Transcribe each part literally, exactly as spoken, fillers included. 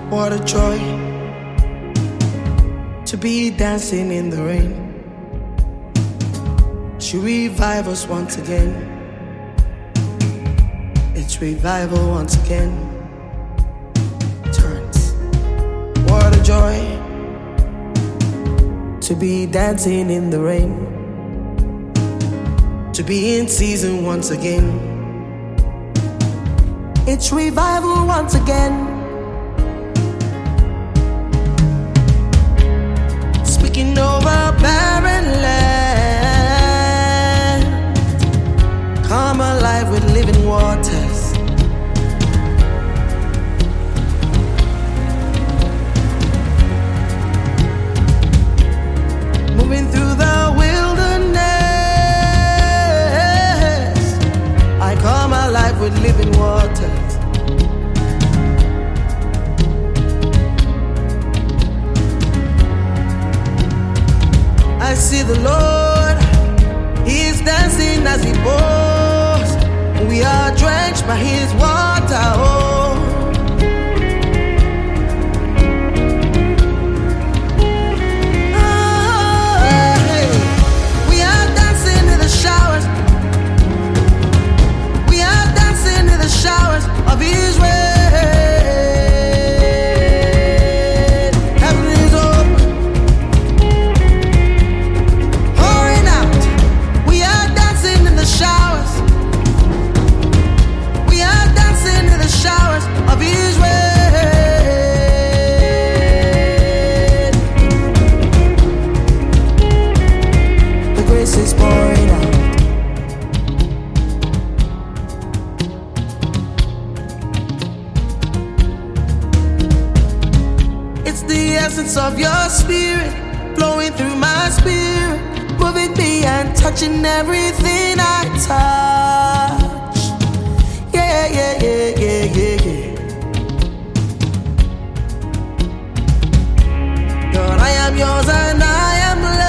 What a joy to be dancing in the rain. She revive us once again. It's revival once again. Turns. What a joy to be dancing in the rain. To be in season once again. It's revival once again. Speaking over barren land, come alive with living waters. Moving through the wilderness, I come alive with living waters. I see the Lord, He is dancing as He pours. We are drenched by His water. Oh, oh hey. We are dancing in the showers. We are dancing in the showers of His rain. Is pouring out. It's the essence of your spirit flowing through my spirit, moving me and touching everything I touch. Yeah, yeah, yeah, yeah, yeah, yeah. Lord, I am yours and I am loved.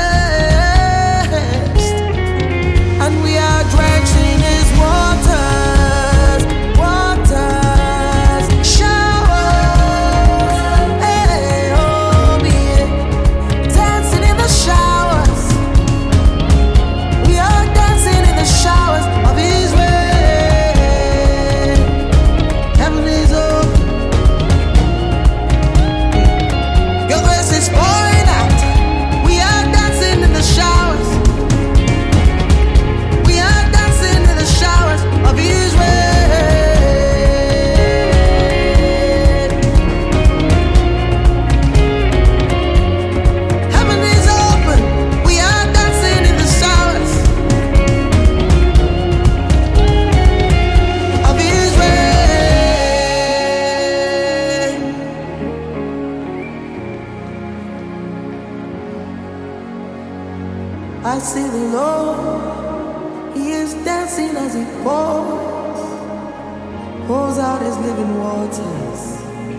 I see the Lord, He is dancing as He pours, pours out His living waters.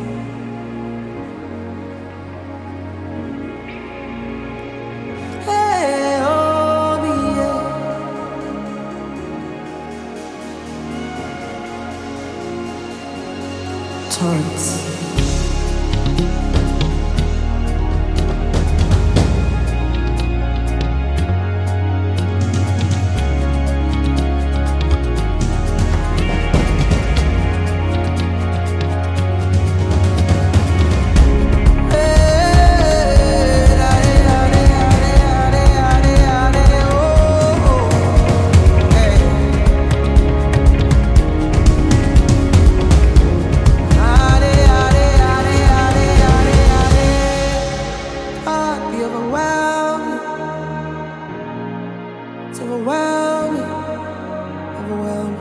Hey, oh, yeah. Torrents. It's overwhelming, overwhelming.